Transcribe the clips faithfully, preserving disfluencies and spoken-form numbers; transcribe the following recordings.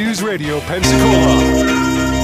News Radio Pensacola.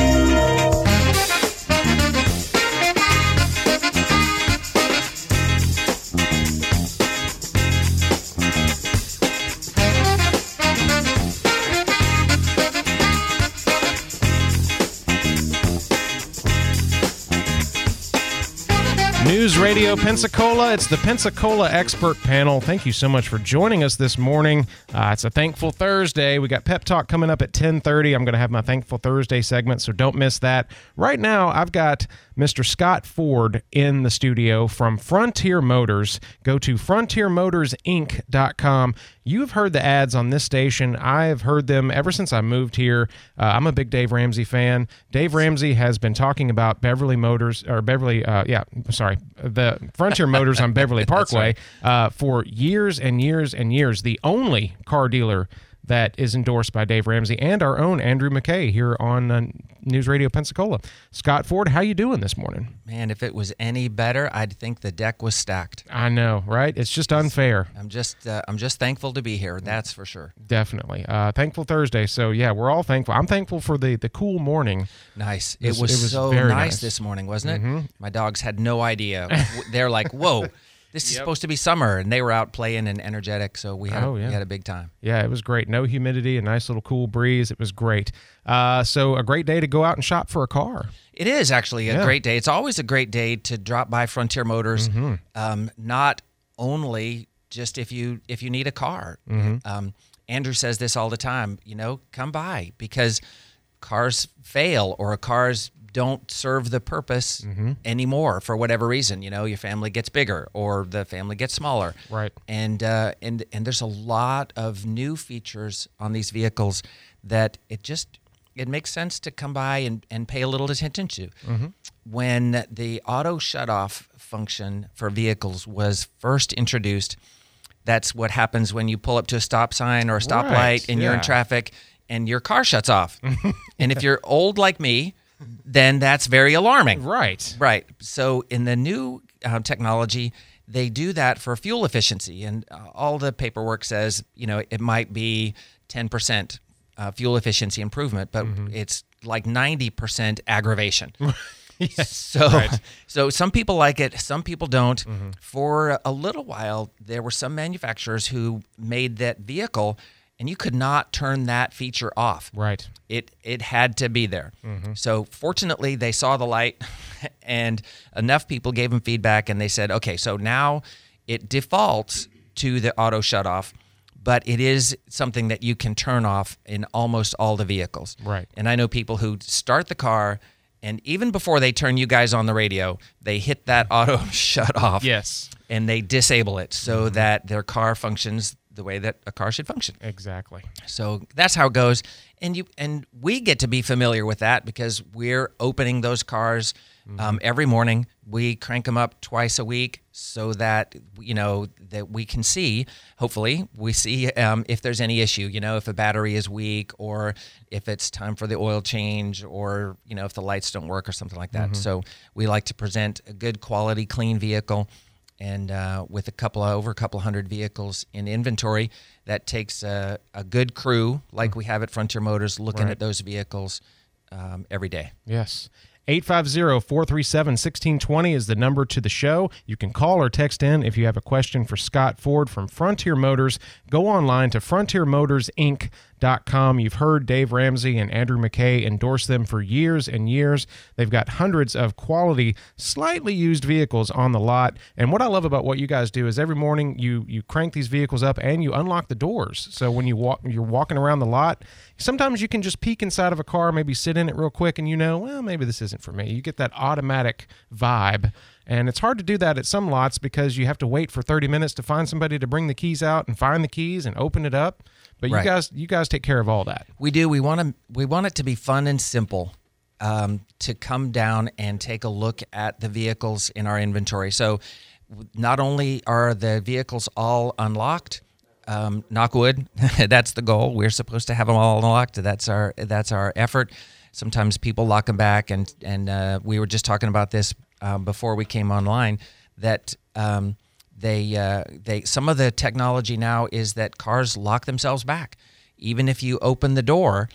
News Radio Pensacola. It's the Pensacola Expert Panel. Thank you so much for joining us this morning. Uh, it's a Thankful Thursday. We got Pep Talk coming up at ten thirty. I'm going to have my Thankful Thursday segment, so don't miss that. Right now, I've got Mister Scott Ford in the studio from Frontier Motors. Go to frontier motors inc dot com. You've heard the ads on this station. I have heard them ever since I moved here. Uh, I'm a big Dave Ramsey fan. Dave Ramsey has been talking about Beverly Motors, or Beverly, uh, yeah, sorry, the Frontier Motors on Beverly Parkway right. uh, for years and years and years. The only car dealer that is endorsed by Dave Ramsey and our own Andrew McKay here on uh, News Radio Pensacola. Scott Ford, how you doing this morning? Man, if it was any better, I'd think the deck was stacked. I know, right? It's just unfair. I'm just, uh, I'm just thankful to be here. That's for sure. Definitely, uh, Thankful Thursday. So yeah, we're all thankful. I'm thankful for the the cool morning. Nice. It was, it was, it was so nice, nice this morning, wasn't it? Mm-hmm. My dogs had no idea. They're like, "Whoa, this is yep. supposed to be summer," and they were out playing and energetic. So we had, oh, yeah. we had a big time. Yeah, it was great. No humidity, a nice little cool breeze. It was great. Uh, so a great day to go out and shop for a car. It is actually a yeah. great day. It's always a great day to drop by Frontier Motors. Mm-hmm. Um, not only just if you if you need a car. Mm-hmm. Um, Andrew says this all the time. You know, come by because cars fail or cars don't serve the purpose mm-hmm. anymore for whatever reason. You know, your family gets bigger or the family gets smaller. Right. And uh, and and there's a lot of new features on these vehicles that it just it makes sense to come by and, and pay a little attention to. Mm-hmm. When the auto shutoff function for vehicles was first introduced, that's what happens when you pull up to a stop sign or a stoplight right. and yeah. you're in traffic and your car shuts off. And if you're old like me, then that's very alarming. Right. Right. So in the new uh, technology, they do that for fuel efficiency. And uh, all the paperwork says, you know, it might be ten percent uh, fuel efficiency improvement, but mm-hmm. it's like ninety percent aggravation. yes. So, right. so some people like it, some people don't. Mm-hmm. For a little while, there were some manufacturers who made that vehicle, and you could not turn that feature off. Right. It it had to be there. Mm-hmm. So fortunately, they saw the light, and enough people gave them feedback, and they said, okay, so now it defaults to the auto shutoff, but it is something that you can turn off in almost all the vehicles. Right. And I know people who start the car, and even before they turn you guys on the radio, they hit that auto shut off. Yes. And they disable it so mm-hmm. that their car functions the way that a car should function. Exactly. So that's how it goes. And you and we get to be familiar with that because we're opening those cars mm-hmm. um, every morning. We crank them up twice a week so that, you know, that we can see, hopefully, we see um, if there's any issue, you know, if a battery is weak or if it's time for the oil change or, you know, if the lights don't work or something like that. Mm-hmm. So we like to present a good quality, clean vehicle. And uh, with a couple of, over a couple hundred vehicles in inventory, that takes a, a good crew like we have at Frontier Motors looking right. at those vehicles um, every day. Yes. eight five zero, four three seven, one six two zero is the number to the show. You can call or text in if you have a question for Scott Ford from Frontier Motors. Go online to frontier motors inc dot com. You've heard Dave Ramsey and Andrew McKay endorse them for years and years. They've got hundreds of quality, slightly used vehicles on the lot. And what I love about what you guys do is every morning you you crank these vehicles up and you unlock the doors. So when you walk, you're walking around the lot, sometimes you can just peek inside of a car, maybe sit in it real quick, and you know, well, maybe this isn't for me. You get that automatic vibe. And it's hard to do that at some lots because you have to wait for thirty minutes to find somebody to bring the keys out and find the keys and open it up. But Right. you guys, you guys take care of all that. We do. We want to. We want it to be fun and simple. Um, to come down and take a look at the vehicles in our inventory. So, not only are the vehicles all unlocked, um, knock wood, that's the goal. We're supposed to have them all unlocked. That's our that's our effort. Sometimes people lock them back, and and uh, we were just talking about this um, before we came online. That um, they uh, they some of the technology now is that cars lock themselves back, even if you open the door.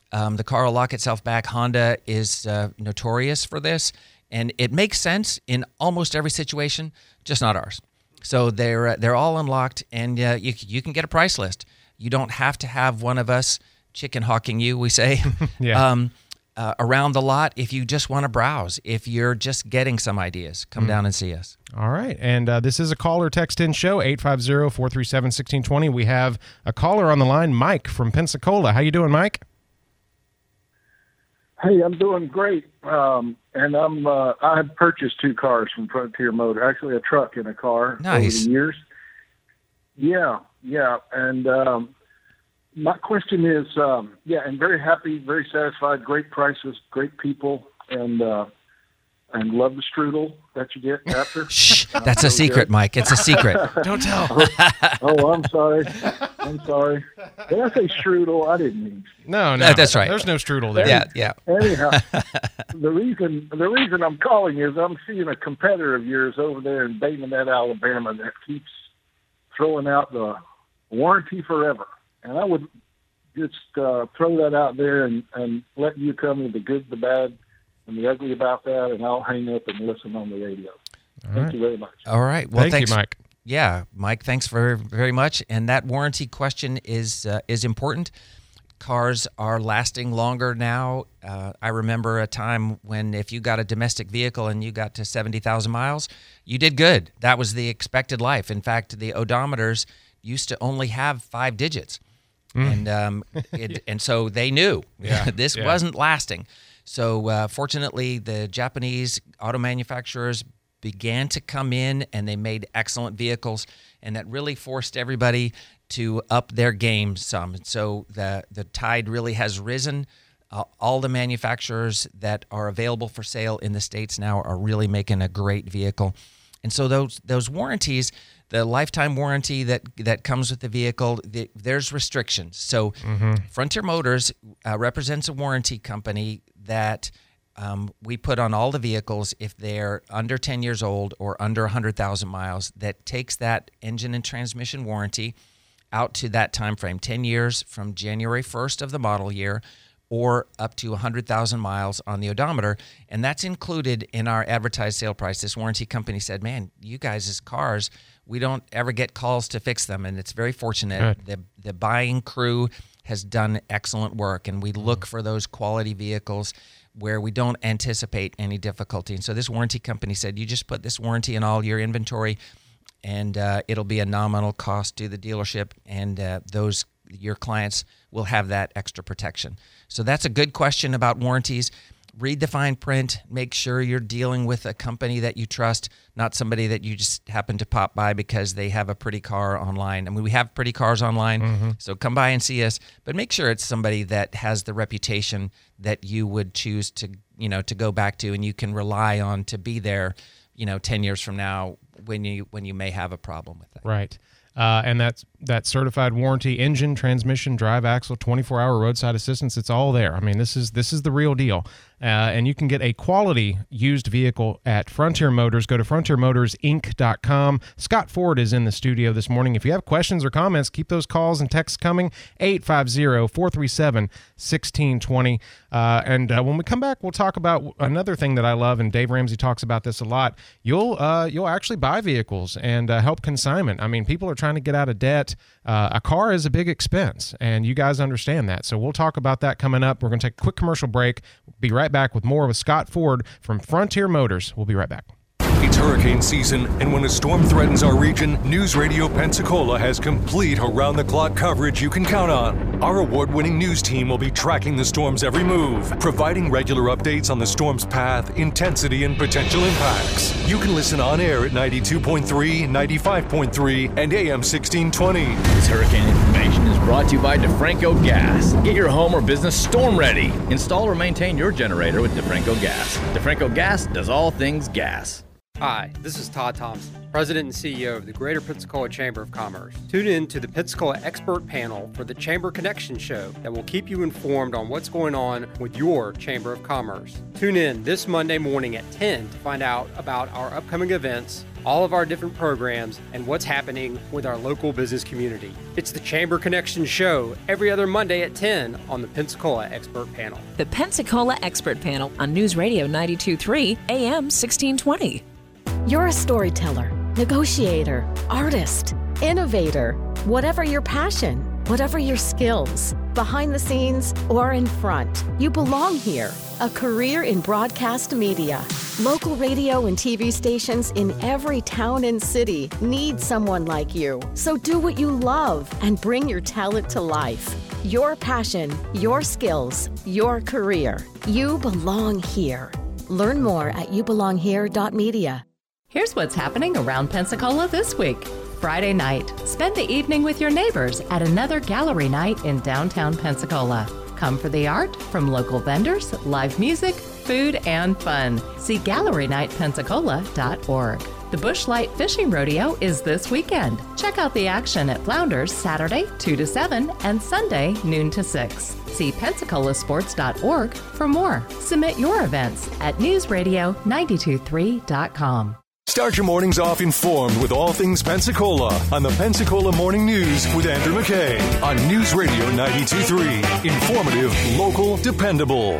Um, the car will lock itself back. Honda is uh, notorious for this, and it makes sense in almost every situation, just not ours. So they're uh, they're all unlocked, and uh, you you can get a price list. You don't have to have one of us chicken hawking you, we say, yeah. um, uh, around the lot. If you just want to browse, if you're just getting some ideas, come mm. down and see us. All right. And uh, this is a call or text in show, eight five zero, four three seven, one six two zero. We have a caller on the line, Mike from Pensacola. How you doing, Mike? Hey, I'm doing great. Um, and I'm uh, I have purchased two cars from Frontier Motor, actually a truck and a car nice. over the years. Yeah, yeah. And um, my question is, um, yeah, I'm very happy, very satisfied, great prices, great people, and uh, and love the strudel that you get after. Shh, that's uh, a secret, good. Mike. It's a secret. Don't tell. oh, oh, I'm sorry. I'm sorry. Did I say strudel? I didn't mean. No, no, no, that's right. There's no strudel there. Yeah, yeah. Anyhow, the reason the reason I'm calling is I'm seeing a competitor of yours over there in Bateman, Alabama, that keeps throwing out the warranty forever, and I would just uh, throw that out there and, and let you come with the good, the bad, and the ugly about that, and I'll hang up and listen on the radio. All Thank right. you very much. All right. Well, Thank thanks, you, Mike. Yeah, Mike, thanks very, very much. And that warranty question is uh, is important. Cars are lasting longer now. Uh, I remember a time when if you got a domestic vehicle and you got to seventy thousand miles, you did good. That was the expected life. In fact, the odometers used to only have five digits. Mm. And um, it, and so they knew yeah, this yeah. wasn't lasting. So uh, fortunately, the Japanese auto manufacturers began to come in, and they made excellent vehicles, and that really forced everybody to up their game some. So the the tide really has risen. Uh, all the manufacturers that are available for sale in the States now are really making a great vehicle. And so those those warranties, the lifetime warranty that that comes with the vehicle, the, there's restrictions. So mm-hmm. Frontier Motors uh, represents a warranty company that Um, we put on all the vehicles if they're under ten years old or under one hundred thousand miles, that takes that engine and transmission warranty out to that time frame, ten years from January first of the model year or up to one hundred thousand miles on the odometer. And that's included in our advertised sale price. This warranty company said, man, you guys' cars, we don't ever get calls to fix them. And it's very fortunate. Good. The, the buying crew has done excellent work, and we look for those quality vehicles where we don't anticipate any difficulty. And so this warranty company said, you just put this warranty in all your inventory, and uh, it'll be a nominal cost to the dealership, and uh, those your clients will have that extra protection. So that's a good question about warranties. Read the fine print. Make sure you're dealing with a company that you trust, not somebody that you just happen to pop by because they have a pretty car online. I mean, we have pretty cars online, mm-hmm. so come by and see us. But make sure it's somebody that has the reputation that you would choose to, you know, to go back to, and you can rely on to be there, you know, ten years from now when you when you may have a problem with that. Right. Uh, and that's that certified warranty, engine, transmission, drive axle, twenty-four hour roadside assistance. It's all there. I mean, this is this is the real deal. Uh, and you can get a quality used vehicle at Frontier Motors. Go to frontier motors inc dot com. Scott Ford is in the studio this morning. If you have questions or comments, keep those calls and texts coming, eight five zero, four three seven, one six two zero. Uh, and uh, when we come back, we'll talk about another thing that I love, and Dave Ramsey talks about this a lot. You'll uh, you'll actually buy vehicles and uh, help consignment. I mean, people are trying to get out of debt. Uh, a car is a big expense, and you guys understand that. So we'll talk about that coming up. We're going to take a quick commercial break. Be right back with more with Scott Ford from Frontier Motors. We'll be right back. It's hurricane season, and when a storm threatens our region, News Radio Pensacola has complete around-the-clock coverage you can count on. Our award-winning news team will be tracking the storm's every move, providing regular updates on the storm's path, intensity, and potential impacts. You can listen on air at ninety-two point three, ninety-five point three, and A M sixteen twenty. This hurricane information is brought to you by DeFranco Gas. Get your home or business storm ready. Install or maintain your generator with DeFranco Gas. DeFranco Gas does all things gas. Hi, this is Todd Thompson, President and C E O of the Greater Pensacola Chamber of Commerce. Tune in to the Pensacola Expert Panel for the Chamber Connection Show that will keep you informed on what's going on with your Chamber of Commerce. Tune in this Monday morning at ten to find out about our upcoming events all of our different programs, and what's happening with our local business community. It's the Chamber Connection Show every other Monday at ten on the Pensacola Expert Panel. The Pensacola Expert Panel on News Radio ninety-two point three A M sixteen twenty. You're a storyteller, negotiator, artist, innovator. Whatever your passion, whatever your skills, behind the scenes or in front, you belong here. A career in broadcast media. Local radio and T V stations in every town and city need someone like you. So do what you love and bring your talent to life. Your passion, your skills, your career. You belong here. Learn more at you belong here dot media. Here's what's happening around Pensacola this week. Friday night, spend the evening with your neighbors at another gallery night in downtown Pensacola. Come for the art from local vendors, live music, food, and fun. See gallery night pensacola dot org. The Busch Light Fishing Rodeo is this weekend. Check out the action at Flounders Saturday two to seven and Sunday noon to six. See pensacola sports dot org for more. Submit your events at news radio nine two three dot com. Start your mornings off informed with all things Pensacola on the Pensacola Morning News with Andrew McKay on News Radio ninety-two point three. Informative, local, dependable.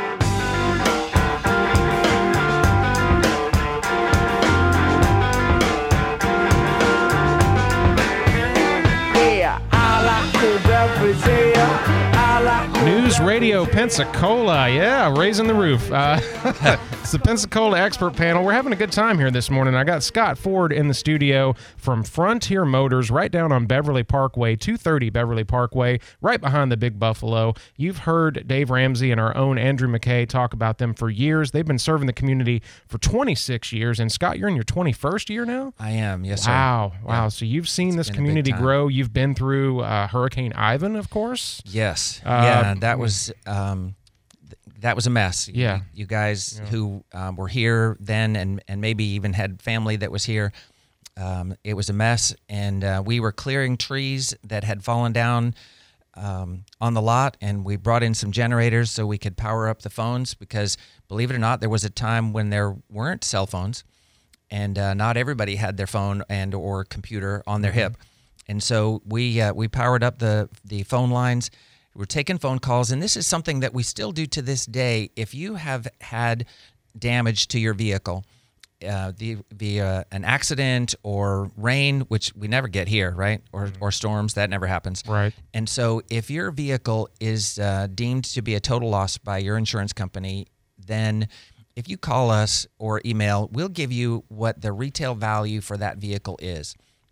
News Radio Pensacola, yeah, raising the roof. Uh, it's the Pensacola Expert Panel. We're having a good time here this morning. I got Scott Ford in the studio from Frontier Motors right down on Beverly Parkway, two thirty Beverly Parkway, right behind the Big Buffalo. You've heard Dave Ramsey and our own Andrew McKay talk about them for years. They've been serving the community for twenty-six years. And Scott, you're in your twenty-first year now? I am, yes, sir. Wow, wow. Yeah. So you've seen It's this been a community big time. grow. You've been through uh, Hurricane Ivan, of course. Yes. Uh, yeah, that was um, th- that was a mess. Yeah. You, you guys Yeah. who um, were here then and, and maybe even had family that was here, um, it was a mess. And uh, we were clearing trees that had fallen down um, on the lot, and we brought in some generators so we could power up the phones because, believe it or not, there was a time when there weren't cell phones, and uh, not everybody had their phone and or computer on their hip. And so we uh, we powered up the the phone lines. We're taking phone calls, and this is something that we still do to this day. If you have had damage to your vehicle uh, the, via an accident or rain, which we never get here, right, or or storms, that never happens. Right. And so if your vehicle is uh, deemed to be a total loss by your insurance company, then if you call us or email, we'll give you what the retail value for that vehicle is.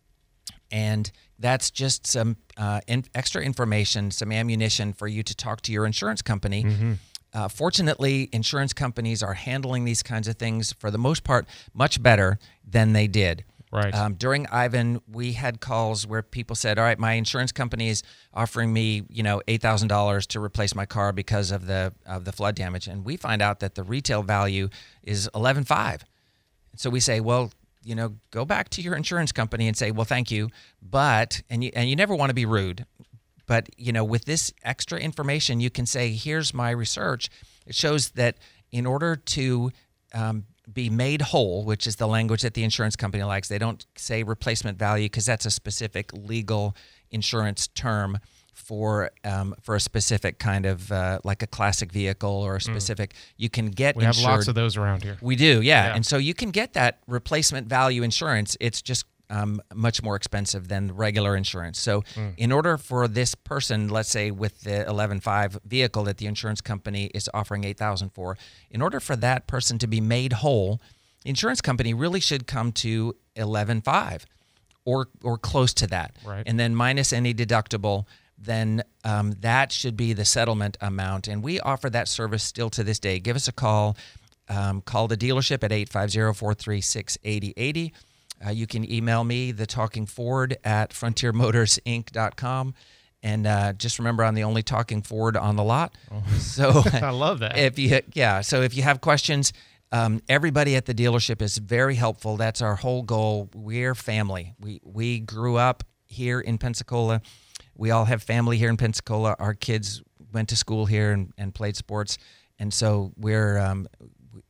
And that's just some uh, in, extra information, some ammunition for you to talk to your insurance company. Mm-hmm. Uh, fortunately, insurance companies are handling these kinds of things, for the most part, much better than they did. Right. Um, during Ivan, we had calls where people said, all right, my insurance company is offering me, you know, eight thousand dollars to replace my car because of the of the flood damage. And we find out that the retail value is eleven five. So we say, well, you know, go back to your insurance company and say, well, thank you, but, and you, and you never want to be rude, but, you know, with this extra information, you can say, here's my research. It shows that in order to um, be made whole, which is the language that the insurance company likes, they don't say replacement value because that's a specific legal insurance term for um, for a specific kind of uh, like a classic vehicle or a specific. Mm. You can get we have insured. lots of those around here. We do, yeah. Yeah. And so you can get that replacement value insurance. It's just um, much more expensive than regular insurance. So mm. in order for this person, let's say with the eleven five vehicle that the insurance company is offering eight thousand dollars for, in order for that person to be made whole, the insurance company really should come to eleven five or or close to that. Right. And then minus any deductible, then um, that should be the settlement amount. And we offer that service still to this day. Give us a call. Um, call the dealership at eight five zero, four three six, eight zero eight zero. Uh, you can email me, the Talking Ford at frontier motors inc dot com. And uh, just remember, I'm the only Talking Ford on the lot. Oh. So I love that. If you, yeah, so if you have questions, um, everybody at the dealership is very helpful. That's our whole goal. We're family. We we grew up here in Pensacola. We all have family here in Pensacola. Our kids went to school here and, and played sports. And so we're, um,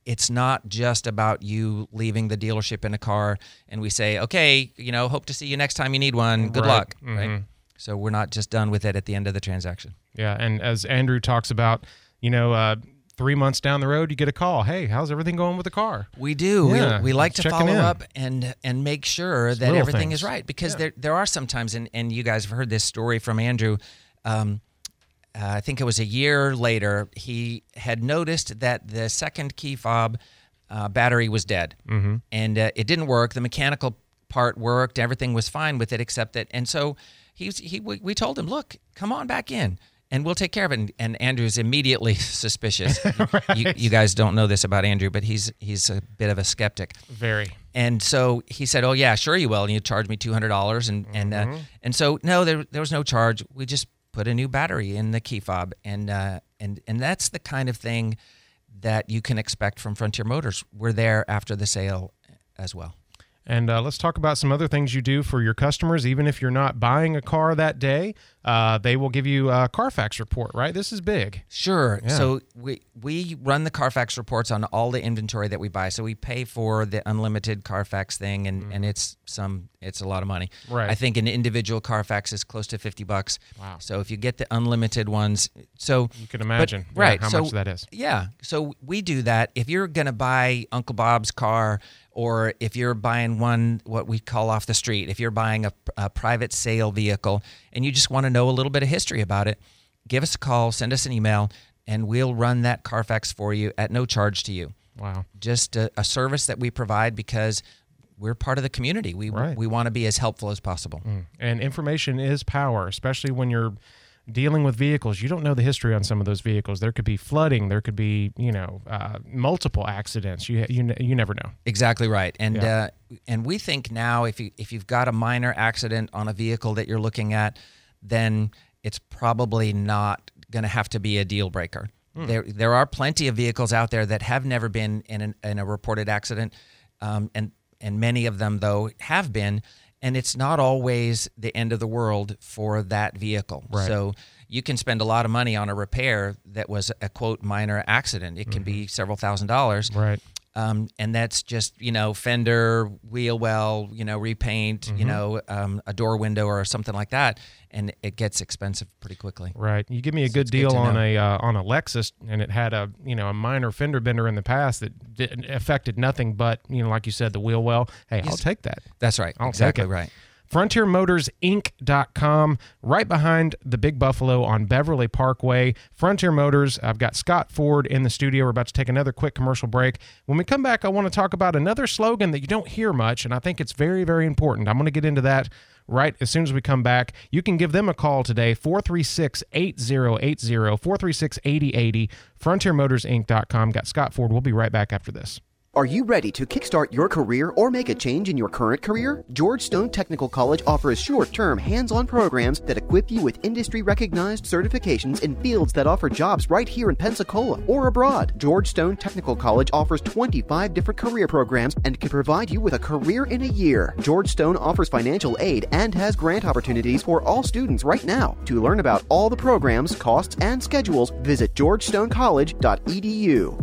it's not just about you leaving the dealership in a car and we say, okay, you know, hope to see you next time you need one. Good Right. luck. Mm-hmm. Right. So we're not just done with it at the end of the transaction. Yeah. And as Andrew talks about, you know, uh, three months down the road, you get a call. Hey, how's everything going with the car? We do. Yeah, we, we like to checking follow in. up and and make sure It's that little everything things. is right, because Yeah. there there are some times, and, and you guys have heard this story from Andrew. Um, uh, I think it was a year later, he had noticed that the second key fob uh, battery was dead, mm-hmm. and uh, it didn't work. The mechanical part worked. Everything was fine with it, except that. And so he was, he we, we told him, look, come on back in, and we'll take care of it. And, and Andrew's immediately suspicious. Right. you, you guys don't know this about Andrew, but he's he's a bit of a skeptic. Very. And so he said, "Oh yeah, sure you will." And you charge me two hundred dollars, and and uh, Mhm. and so no, there there was no charge. We just put a new battery in the key fob, and uh, and and that's the kind of thing that you can expect from Frontier Motors. We're there after the sale as well. And uh, let's talk about some other things you do for your customers. Even if you're not buying a car that day, uh, they will give you a Carfax report, right? This is big. Sure. Yeah. So we we run the Carfax reports on all the inventory that we buy. So we pay for the unlimited Carfax thing, and, and it's some it's a lot of money. Right. I think an individual Carfax is close to fifty bucks. Wow. So if you get the unlimited ones, so You can imagine but- yeah, right how so, much that is. Yeah. So we do that. If you're going to buy Uncle Bob's car, or if you're buying one, what we call off the street, if you're buying a, a private sale vehicle and you just want to know a little bit of history about it, give us a call, send us an email, and we'll run that Carfax for you at no charge to you. Wow. Just a, a service that we provide because we're part of the community. We Right. we want to be as helpful as possible. Mm. And information is power, especially when you're dealing with vehicles. You don't know the history on some of those vehicles. There could be flooding. There could be, you know, uh, multiple accidents. You you you never know. Exactly right. And Yeah. uh, and we think now if you if you've got a minor accident on a vehicle that you're looking at, then it's probably not going to have to be a deal breaker. Hmm. There there are plenty of vehicles out there that have never been in an, in a reported accident, um, and and many of them though have been. And it's not always the end of the world for that vehicle. Right. So you can spend a lot of money on a repair that was a quote minor accident. It can be several thousand dollars. Right. Um, and that's just, you know, fender, wheel well, you know, repaint, you Mhm. know, um, a door window or something like that. And it gets expensive pretty quickly. Right. You give me a So good it's good deal to on know. a uh, on a Lexus, and it had a you know a minor fender bender in the past that didn't, affected nothing but, you know, like you said, the wheel well. Hey, I'll Yes. take that. That's right. I'll exactly take it. right. Frontier Motors Inc dot com, right behind the Big Buffalo on Beverly Parkway. Frontier Motors. I've got Scott Ford in the studio. We're about to take another quick commercial break. When we come back, I want to talk about another slogan that you don't hear much, and I think it's very, very important. I'm going to get into that right as soon as we come back. You can give them a call today, four three six, eight zero eight zero, four three six, eight zero eight zero, Frontier Motors Inc dot com. Got Scott Ford. We'll be right back after this. Are you ready to kickstart your career or make a change in your current career? George Stone Technical College offers short-term, hands-on programs that equip you with industry-recognized certifications in fields that offer jobs right here in Pensacola or abroad. George Stone Technical College offers twenty-five different career programs and can provide you with a career in a year. George Stone offers financial aid and has grant opportunities for all students right now. To learn about all the programs, costs, and schedules, visit george stone college dot e d u.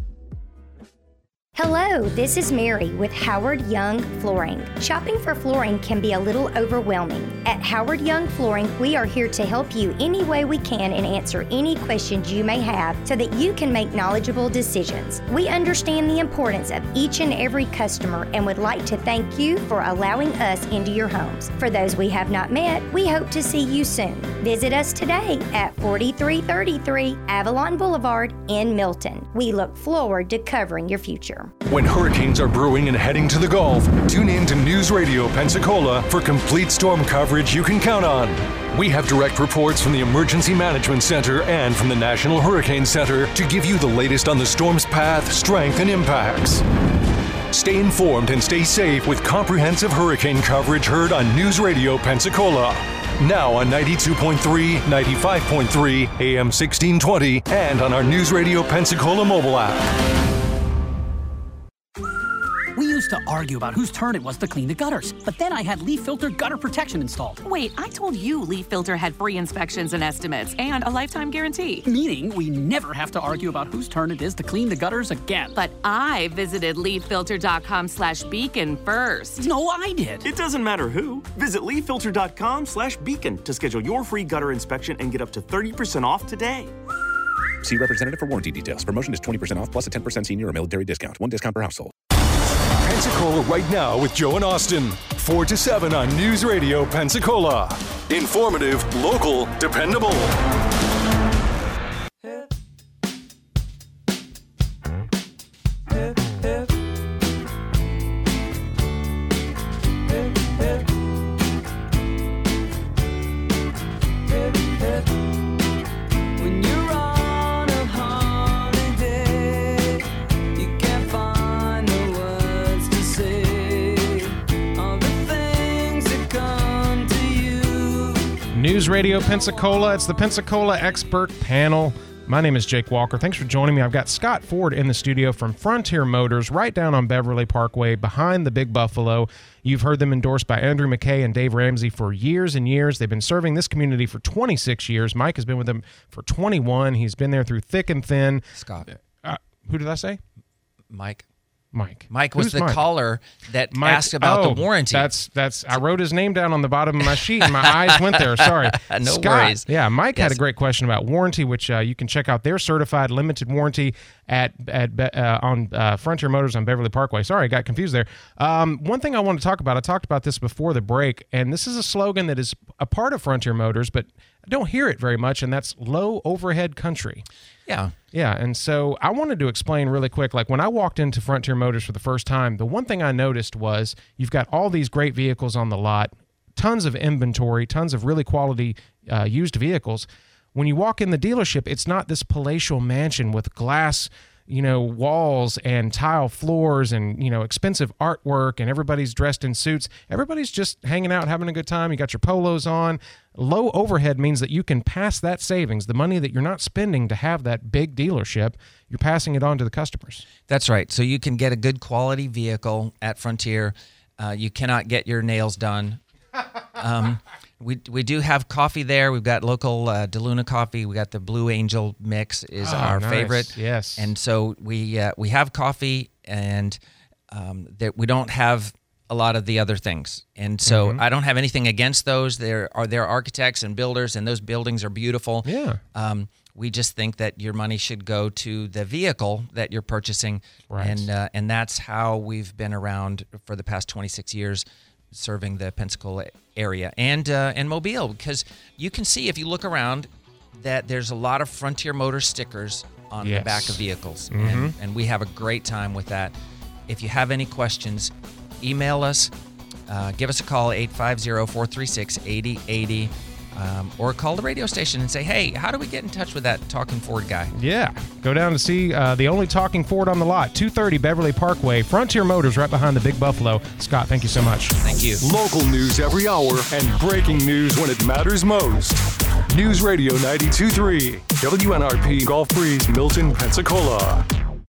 Hello, this is Mary with Howard Young Flooring. Shopping for flooring can be a little overwhelming. At Howard Young Flooring, we are here to help you any way we can and answer any questions you may have so that you can make knowledgeable decisions. We understand the importance of each and every customer and would like to thank you for allowing us into your homes. For those we have not met, we hope to see you soon. Visit us today at forty-three thirty-three Avalon Boulevard in Milton. We look forward to covering your future. When hurricanes are brewing and heading to the Gulf, tune in to News Radio Pensacola for complete storm coverage you can count on. We have direct reports from the Emergency Management Center and from the National Hurricane Center to give you the latest on the storm's path, strength, and impacts. Stay informed and stay safe with comprehensive hurricane coverage heard on News Radio Pensacola. Now on ninety-two point three, ninety-five point three, A M sixteen twenty, and on our News Radio Pensacola mobile app. We used to argue about whose turn it was to clean the gutters, but then I had Leaf Filter gutter protection installed. Wait, I told you Leaf Filter had free inspections and estimates and a lifetime guarantee. Meaning we never have to argue about whose turn it is to clean the gutters again. But I visited leaffilter.com slash beacon first. No, I did. It doesn't matter who. Visit leaffilter.com slash beacon to schedule your free gutter inspection and get up to thirty percent off today. See representative for warranty details. Promotion is twenty percent off plus a ten percent senior or military discount. One discount per household. Pensacola right now with Joe and Austin. four to seven on News Radio Pensacola. Informative, local, dependable. News Radio Pensacola. It's the Pensacola Expert Panel. My name is Jake Walker. Thanks for joining me. I've got Scott Ford in the studio from Frontier Motors right down on Beverly Parkway behind the Big Buffalo. You've heard them endorsed by Andrew McKay and Dave Ramsey for years and years. They've been serving this community for twenty-six years. Mike has been with them for twenty-one. He's been there through thick and thin. Scott. Uh, who did I say? Mike. Mike. Mike was Who's the Mike? caller that Mike, asked about oh, the warranty. That's that's. I wrote his name down on the bottom of my sheet, and my eyes went there. Sorry, no Scott. worries. Yeah, Mike Yes. had a great question about warranty, which uh, you can check out their certified limited warranty at at uh, on uh, Frontier Motors on Beverly Parkway. Sorry, I got confused there. Um, one thing I want to talk about. I talked about this before the break, and this is a slogan that is a part of Frontier Motors, but I don't hear it very much, and that's low overhead country. Yeah. Yeah, and so I wanted to explain really quick, like when I walked into Frontier Motors for the first time, the one thing I noticed was you've got all these great vehicles on the lot, tons of inventory, tons of really quality uh, used vehicles. When you walk in the dealership, it's not this palatial mansion with glass, you know, walls and tile floors and, you know, expensive artwork, and everybody's dressed in suits. Everybody's just hanging out, having a good time. You got your polos on. Low overhead means that you can pass that savings, the money that you're not spending to have that big dealership, you're passing it on to the customers. That's right. So you can get a good quality vehicle at Frontier. Uh, you cannot get your nails done. Um, we we do have coffee there. We've got local uh, DeLuna coffee. We got the Blue Angel mix is Oh, our nice. favorite. Yes. And so we uh, we have coffee, and um, that we don't have a lot of the other things. And so Mhm. I don't have anything against those. There are there are architects and builders, and those buildings are beautiful. Yeah. Um, we just think that your money should go to the vehicle that you're purchasing, Right. and uh, and that's how we've been around for the past twenty-six years, serving the Pensacola area and uh, and Mobile. Because you can see if you look around that there's a lot of Frontier Motors stickers on Yes. the back of vehicles, Mhm. and, and we have a great time with that. If you have any questions, email us, uh, give us a call, eight five zero, four three six, eight zero eight zero, um, or call the radio station and say, hey, how do we get in touch with that Talking Ford guy? Yeah. Go down to see uh, the only talking Ford on the lot, two thirty Beverly Parkway, Frontier Motors right behind the Big Buffalo. Scott, thank you so much. Thank you. Local news every hour and breaking news when it matters most. News Radio ninety-two point three, W N R P Gulf Breeze, Milton, Pensacola.